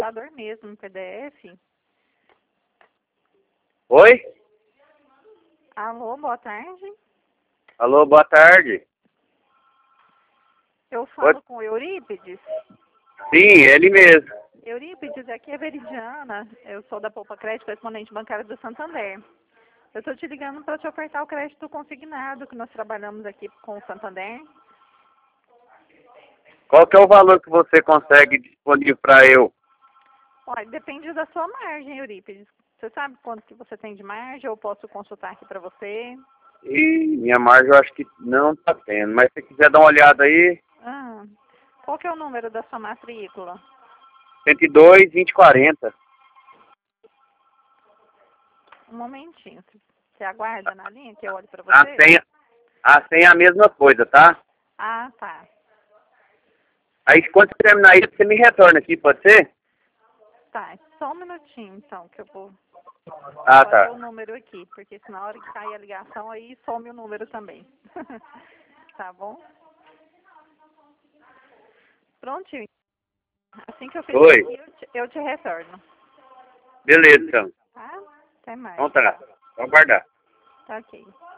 computador mesmo, em PDF. Oi? Alô, boa tarde. Alô, boa tarde. Eu falo com o Eurípides. Sim, ele mesmo. Eurípides, aqui é Veridiana. Eu sou da Poupa Crédito, correspondente bancário do Santander. Eu estou te ligando para te ofertar o crédito consignado, que nós trabalhamos aqui com o Santander. Qual que é o valor que você consegue disponível para eu? Olha, depende da sua margem, Eurípides. Você sabe quanto que você tem de margem? Eu posso consultar aqui para você. E minha margem eu acho que não tá tendo, mas se quiser dar uma olhada aí, Qual que é o número da sua matrícula? 102, 2040. Um momentinho. Você aguarda na linha que eu olho para A você? senha é a mesma coisa, tá? Ah, tá. Aí quando você terminar aí, você me retorna aqui, pode ser? Tá, só um minutinho então, que eu vou Ah, fazer tá. o número aqui, porque se na hora que cair a ligação aí some o número também. Tá bom? Prontinho. Assim que eu fizer Oi. aqui, eu te retorno. Beleza, então. Tá? Até mais. Então tá. Vou aguardar. Tá ok.